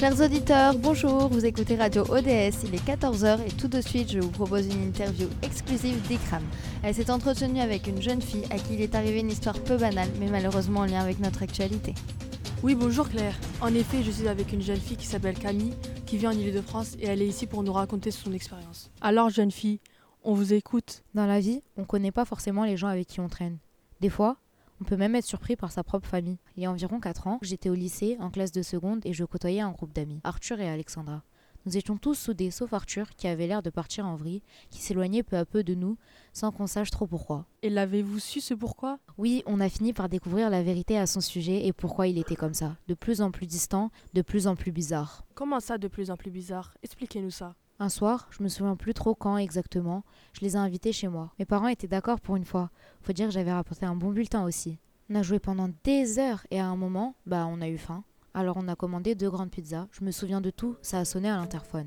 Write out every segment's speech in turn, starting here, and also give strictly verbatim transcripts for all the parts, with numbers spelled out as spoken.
Chers auditeurs, bonjour, vous écoutez Radio O D S, il est quatorze heures et tout de suite je vous propose une interview exclusive d'Ikram. Elle s'est entretenue avec une jeune fille à qui il est arrivé une histoire peu banale mais malheureusement en lien avec notre actualité. Oui, bonjour Claire. En effet, je suis avec une jeune fille qui s'appelle Camille, qui vit en Île-de-France et elle est ici pour nous raconter son expérience. Alors jeune fille, on vous écoute. Dans la vie, on ne connaît pas forcément les gens avec qui on traîne. Des fois, on peut même être surpris par sa propre famille. Il y a environ quatre ans, j'étais au lycée, en classe de seconde, et je côtoyais un groupe d'amis, Arthur et Alexandra. Nous étions tous soudés, sauf Arthur, qui avait l'air de partir en vrille, qui s'éloignait peu à peu de nous, sans qu'on sache trop pourquoi. Et l'avez-vous su ce pourquoi ? Oui, on a fini par découvrir la vérité à son sujet et pourquoi il était comme ça. De plus en plus distant, de plus en plus bizarre. Comment ça, de plus en plus bizarre ? Expliquez-nous ça. Un soir, je me souviens plus trop quand exactement, je les ai invités chez moi. Mes parents étaient d'accord pour une fois. Faut dire que j'avais rapporté un bon bulletin aussi. On a joué pendant des heures et à un moment, bah on a eu faim. Alors on a commandé deux grandes pizzas. Je me souviens de tout, ça a sonné à l'interphone.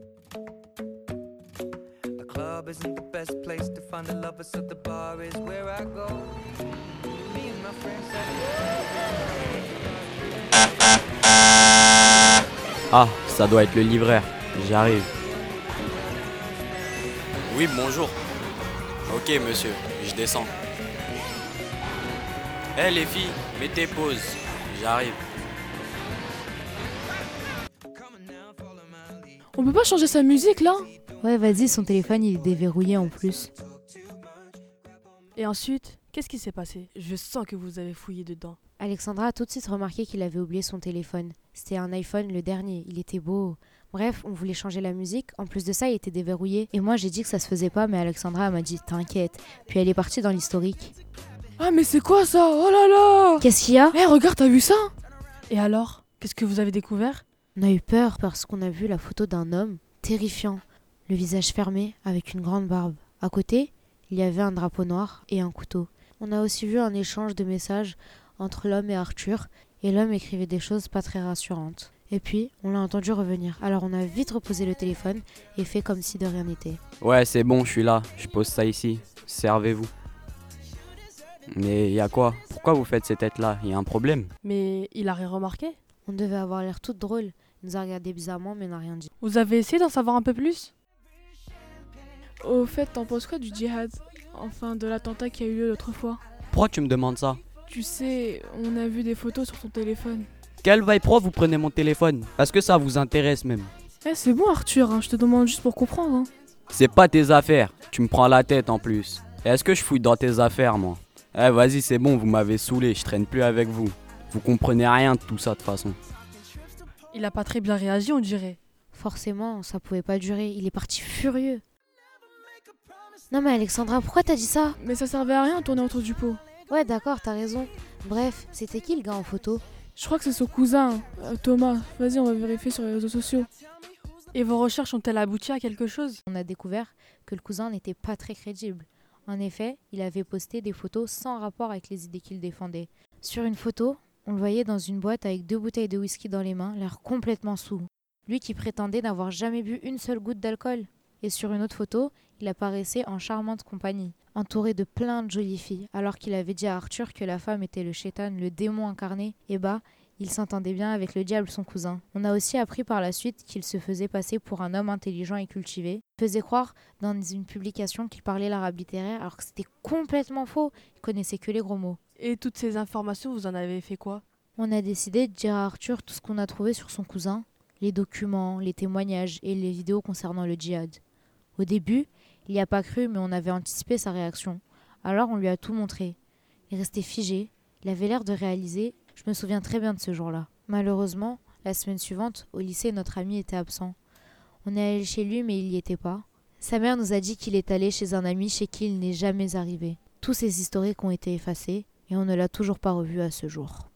Ah, ça doit être le livreur. J'arrive. Oui, bonjour. Ok, monsieur, je descends. Hé hey, les filles, mettez pause, j'arrive. On peut pas changer sa musique là ? Ouais, vas-y, son téléphone il est déverrouillé en plus. Et ensuite, qu'est-ce qui s'est passé ? Je sens que vous avez fouillé dedans. Alexandra a tout de suite remarqué qu'il avait oublié son téléphone. C'était un iPhone le dernier, il était beau. Bref, on voulait changer la musique, en plus de ça il était déverrouillé. Et moi j'ai dit que ça se faisait pas, mais Alexandra m'a dit t'inquiète. Puis elle est partie dans l'historique. Ah mais c'est quoi ça ? Oh là là ! Qu'est-ce qu'il y a ? Eh hey, regarde, t'as vu ça ? Et alors ? Qu'est-ce que vous avez découvert ? On a eu peur parce qu'on a vu la photo d'un homme terrifiant, le visage fermé avec une grande barbe. À côté, il y avait un drapeau noir et un couteau. On a aussi vu un échange de messages entre l'homme et Arthur, et l'homme écrivait des choses pas très rassurantes. Et puis, on l'a entendu revenir. Alors on a vite reposé le téléphone et fait comme si de rien n'était. Ouais, c'est bon, je suis là. Je pose ça ici. Servez-vous. Mais y a quoi ? Pourquoi vous faites ces têtes-là ? Y a un problème ? Mais il a rien remarqué ? On devait avoir l'air toute drôle. Il nous a regardé bizarrement mais n'a rien dit. Vous avez essayé d'en savoir un peu plus ? Au fait, t'en penses quoi du djihad ? Enfin, de l'attentat qui a eu lieu l'autre fois ? Pourquoi tu me demandes ça ? Tu sais, on a vu des photos sur ton téléphone. Quelle vibe pro vous prenez mon téléphone ? Est-ce que ça vous intéresse même ? Eh, c'est bon Arthur, hein, je te demande juste pour comprendre. Hein. C'est pas tes affaires. Tu me prends la tête en plus. Et est-ce que je fouille dans tes affaires, moi ? Eh, vas-y, c'est bon, vous m'avez saoulé. Je traîne plus avec vous. Vous comprenez rien de tout ça, de toute façon. Il a pas très bien réagi, on dirait. Forcément, ça pouvait pas durer. Il est parti furieux. Non mais Alexandra, pourquoi t'as dit ça ? Mais ça servait à rien de tourner autour du pot. Ouais d'accord, t'as raison. Bref, c'était qui le gars en photo ? Je crois que c'est son cousin, euh, Thomas. Vas-y, on va vérifier sur les réseaux sociaux. Et vos recherches ont-elles abouti à quelque chose ? On a découvert que le cousin n'était pas très crédible. En effet, il avait posté des photos sans rapport avec les idées qu'il défendait. Sur une photo, on le voyait dans une boîte avec deux bouteilles de whisky dans les mains, l'air complètement saoul. Lui qui prétendait n'avoir jamais bu une seule goutte d'alcool. Et sur une autre photo, il apparaissait en charmante compagnie, entouré de plein de jolies filles, alors qu'il avait dit à Arthur que la femme était le shaitan, le démon incarné, et bah, il s'entendait bien avec le diable, son cousin. On a aussi appris par la suite qu'il se faisait passer pour un homme intelligent et cultivé. Il faisait croire dans une publication qu'il parlait l'arabe littéraire, alors que c'était complètement faux, il connaissait que les gros mots. Et toutes ces informations, vous en avez fait quoi ? On a décidé de dire à Arthur tout ce qu'on a trouvé sur son cousin, les documents, les témoignages et les vidéos concernant le djihad. Au début, il n'y a pas cru, mais on avait anticipé sa réaction. Alors on lui a tout montré. Il restait figé, il avait l'air de réaliser. Je me souviens très bien de ce jour-là. Malheureusement, la semaine suivante, au lycée, notre ami était absent. On est allé chez lui, mais il n'y était pas. Sa mère nous a dit qu'il est allé chez un ami chez qui il n'est jamais arrivé. Tous ces historiques ont été effacés, et on ne l'a toujours pas revu à ce jour.